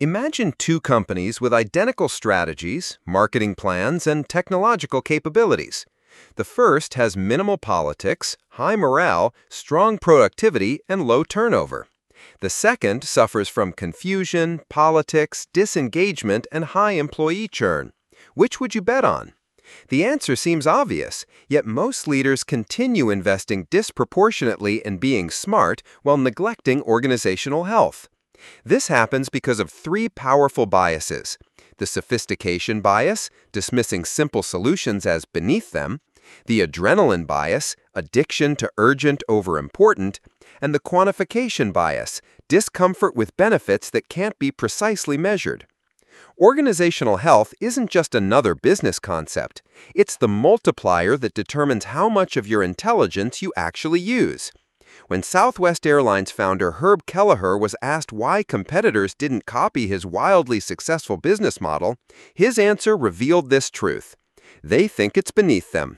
Imagine two companies with identical strategies, marketing plans, and technological capabilities. The first has minimal politics, high morale, strong productivity, and low turnover. The second suffers from confusion, politics, disengagement, and high employee churn. Which would you bet on? The answer seems obvious, yet most leaders continue investing disproportionately in being smart while neglecting organizational health. This happens because of three powerful biases: the sophistication bias, dismissing simple solutions as beneath them; the adrenaline bias, addiction to urgent over important; and the quantification bias, discomfort with benefits that can't be precisely measured. Organizational health isn't just another business concept. It's the multiplier that determines how much of your intelligence you actually use. When Southwest Airlines founder Herb Kelleher was asked why competitors didn't copy his wildly successful business model, his answer revealed this truth: they think it's beneath them.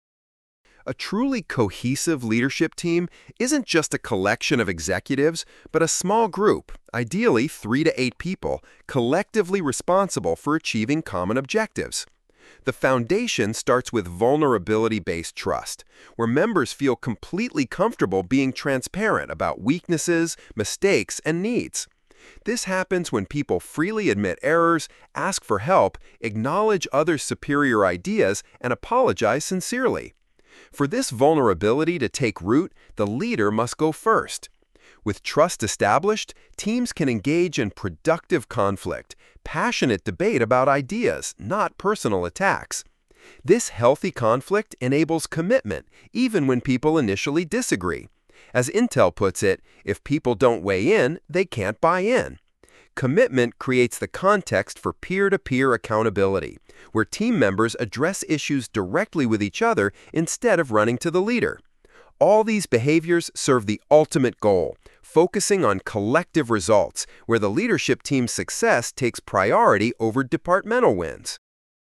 A truly cohesive leadership team isn't just a collection of executives, but a small group, ideally 3 to 8 people, collectively responsible for achieving common objectives. The foundation starts with vulnerability-based trust, where members feel completely comfortable being transparent about weaknesses, mistakes, and needs. This happens when people freely admit errors, ask for help, acknowledge others' superior ideas, and apologize sincerely. For this vulnerability to take root, the leader must go first. With trust established, teams can engage in productive conflict, passionate debate about ideas, not personal attacks. This healthy conflict enables commitment, even when people initially disagree. As Intel puts it, if people don't weigh in, they can't buy in. Commitment creates the context for peer-to-peer accountability, where team members address issues directly with each other instead of running to the leader. All these behaviors serve the ultimate goal: focusing on collective results, where the leadership team's success takes priority over departmental wins.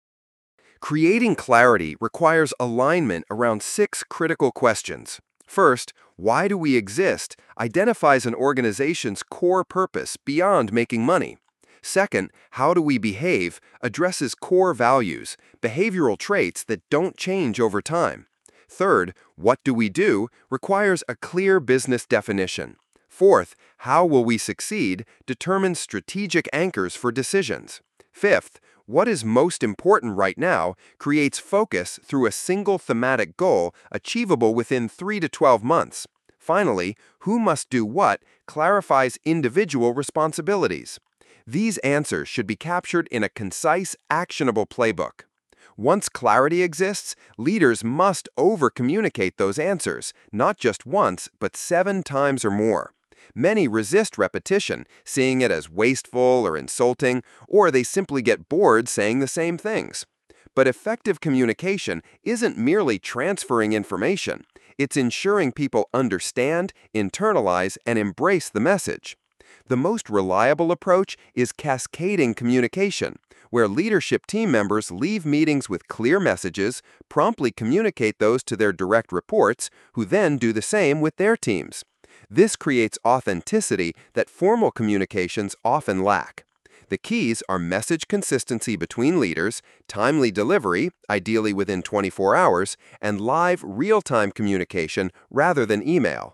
Creating clarity requires alignment around 6 critical questions. First, why do we exist identifies an organization's core purpose beyond making money. Second, how do we behave addresses core values, behavioral traits that don't change over time. Third, what do we do requires a clear business definition. Fourth, how will we succeed determines strategic anchors for decisions. Fifth, what is most important right now creates focus through a single thematic goal achievable within 3 to 12 months. Finally, who must do what clarifies individual responsibilities. These answers should be captured in a concise, actionable playbook. Once clarity exists, leaders must over-communicate those answers, not just once, but 7 times or more. Many resist repetition, seeing it as wasteful or insulting, or they simply get bored saying the same things. But effective communication isn't merely transferring information. It's ensuring people understand, internalize, and embrace the message. The most reliable approach is cascading communication, where leadership team members leave meetings with clear messages, promptly communicate those to their direct reports, who then do the same with their teams. This creates authenticity that formal communications often lack. The keys are message consistency between leaders, timely delivery, ideally within 24 hours, and live, real-time communication rather than email.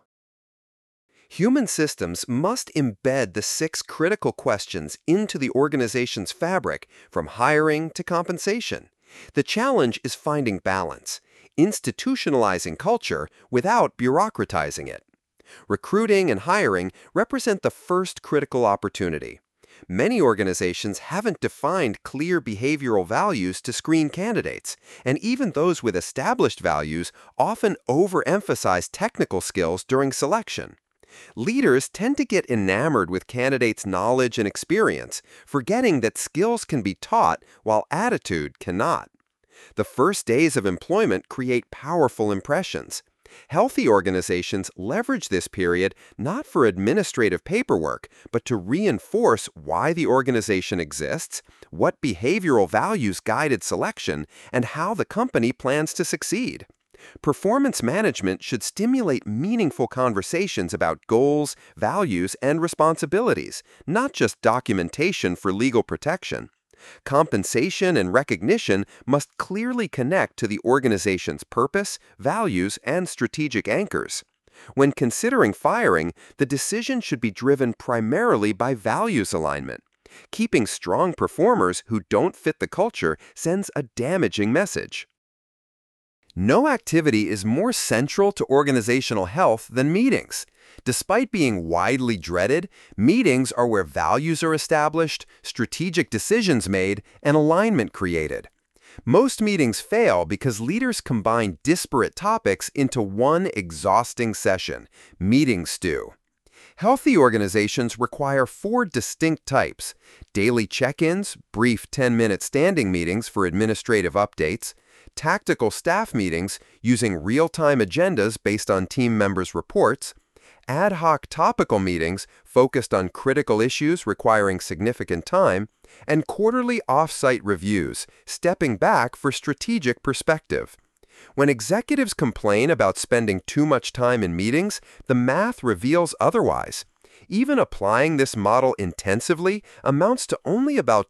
Human systems must embed the 6 critical questions into the organization's fabric, from hiring to compensation. The challenge is finding balance, institutionalizing culture without bureaucratizing it. Recruiting and hiring represent the first critical opportunity. Many organizations haven't defined clear behavioral values to screen candidates, and even those with established values often overemphasize technical skills during selection. Leaders tend to get enamored with candidates' knowledge and experience, forgetting that skills can be taught while attitude cannot. The first days of employment create powerful impressions. Healthy organizations leverage this period not for administrative paperwork, but to reinforce why the organization exists, what behavioral values guided selection, and how the company plans to succeed. Performance management should stimulate meaningful conversations about goals, values, and responsibilities, not just documentation for legal protection. Compensation and recognition must clearly connect to the organization's purpose, values, and strategic anchors. When considering firing, the decision should be driven primarily by values alignment. Keeping strong performers who don't fit the culture sends a damaging message. No activity is more central to organizational health than meetings. Despite being widely dreaded, meetings are where values are established, strategic decisions made, and alignment created. Most meetings fail because leaders combine disparate topics into one exhausting session, meeting stew. Healthy organizations require 4 distinct types: daily check-ins, brief 10-minute standing meetings for administrative updates, tactical staff meetings using real-time agendas based on team members' reports, ad hoc topical meetings focused on critical issues requiring significant time, and quarterly off-site reviews, stepping back for strategic perspective. When executives complain about spending too much time in meetings, the math reveals otherwise. Even applying this model intensively amounts to only about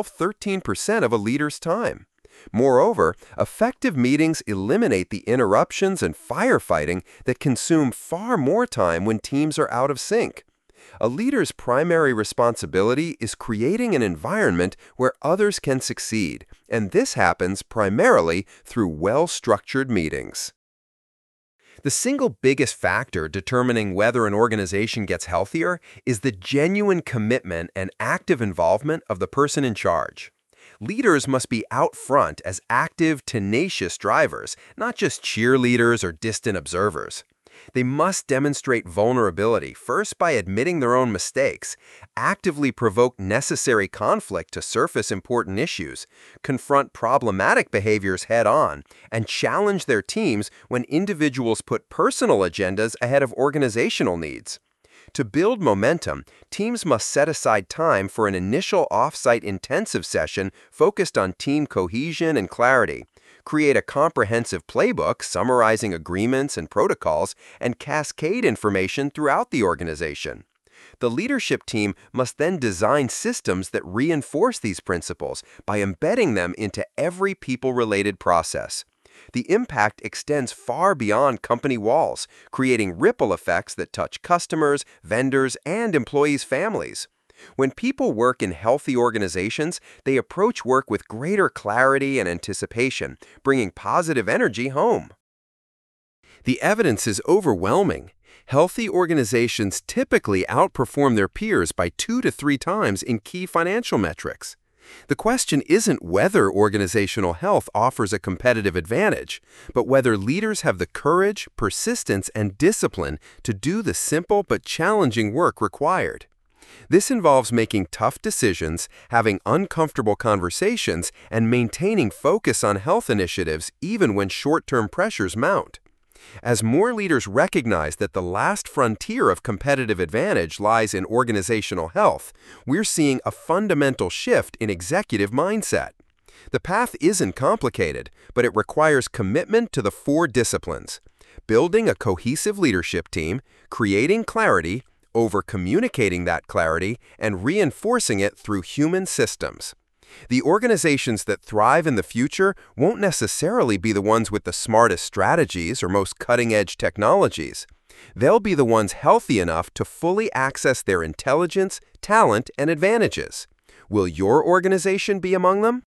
12–13% of a leader's time. Moreover, effective meetings eliminate the interruptions and firefighting that consume far more time when teams are out of sync. A leader's primary responsibility is creating an environment where others can succeed, and this happens primarily through well-structured meetings. The single biggest factor determining whether an organization gets healthier is the genuine commitment and active involvement of the person in charge. Leaders must be out front as active, tenacious drivers, not just cheerleaders or distant observers. They must demonstrate vulnerability, first by admitting their own mistakes, actively provoke necessary conflict to surface important issues, confront problematic behaviors head-on, and challenge their teams when individuals put personal agendas ahead of organizational needs. To build momentum, teams must set aside time for an initial off-site intensive session focused on team cohesion and clarity, create a comprehensive playbook summarizing agreements and protocols, and cascade information throughout the organization. The leadership team must then design systems that reinforce these principles by embedding them into every people-related process. The impact extends far beyond company walls, creating ripple effects that touch customers, vendors, and employees' families. When people work in healthy organizations, they approach work with greater clarity and anticipation, bringing positive energy home. The evidence is overwhelming. Healthy organizations typically outperform their peers by 2 to 3 times in key financial metrics. The question isn't whether organizational health offers a competitive advantage, but whether leaders have the courage, persistence, and discipline to do the simple but challenging work required. This involves making tough decisions, having uncomfortable conversations, and maintaining focus on health initiatives even when short-term pressures mount. As more leaders recognize that the last frontier of competitive advantage lies in organizational health, we're seeing a fundamental shift in executive mindset. The path isn't complicated, but it requires commitment to the 4 disciplines: building a cohesive leadership team, creating clarity, over-communicating that clarity, and reinforcing it through human systems. The organizations that thrive in the future won't necessarily be the ones with the smartest strategies or most cutting-edge technologies. They'll be the ones healthy enough to fully access their intelligence, talent, and advantages. Will your organization be among them?